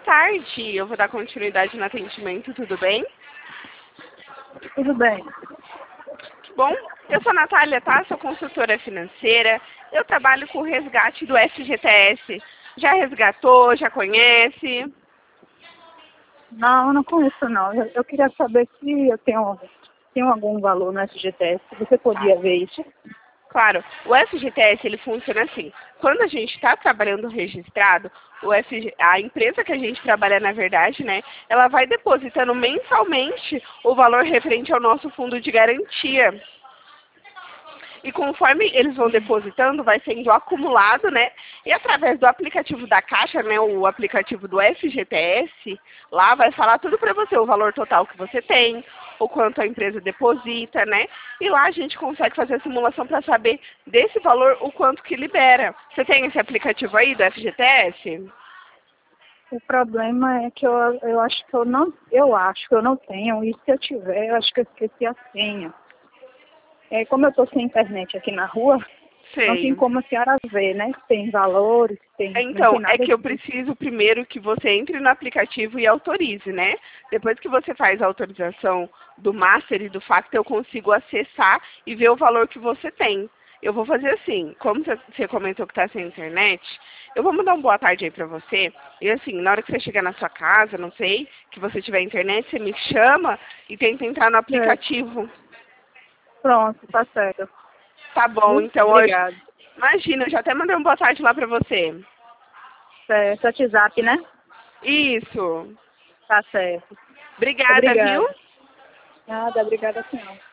tarde. Eu vou dar continuidade no atendimento, tudo bem? Tudo bem. Bom, eu sou a Natália, tá? Sou consultora financeira. Eu trabalho com o resgate do FGTS. Já resgatou? Já conhece? Não, eu não conheço não. Eu queria saber se eu tenho algum valor no FGTS. Você podia ver isso? Claro, o FGTS ele funciona assim. Quando a gente está trabalhando registrado, a empresa que a gente trabalha, na verdade, né, ela vai depositando mensalmente o valor referente ao nosso fundo de garantia. E conforme eles vão depositando, vai sendo acumulado, né? E através do aplicativo da Caixa, né, o aplicativo do FGTS, lá vai falar tudo para você, o valor total que você tem, o quanto a empresa deposita, né? E lá a gente consegue fazer a simulação para saber desse valor o quanto que libera. Você tem esse aplicativo aí do FGTS? O problema é que eu acho que eu não tenho, e se eu tiver, eu acho que eu esqueci a senha. Como eu estou sem internet aqui na rua, não tem Sei. como a senhora ver, né? Se tem valores, não Então, tem é nada que eu disso. preciso primeiro que você entre no aplicativo e autorize, né? Depois que você faz a autorização do Master e do Factor, eu consigo acessar e ver o valor que você tem. Eu vou fazer assim, como você comentou que está sem internet, eu vou mandar uma boa tarde aí pra você, e assim, na hora que você chegar na sua casa, não sei, que você tiver internet, você me chama e tenta entrar no É, aplicativo. pronto, tá certo. Tá bom, Muito então hoje, obrigada. imagina, eu já até mandei uma boa tarde lá pra você. Certo, WhatsApp, né? Isso. Tá certo. Obrigada, viu? Obrigada. Nada, obrigada, senhora.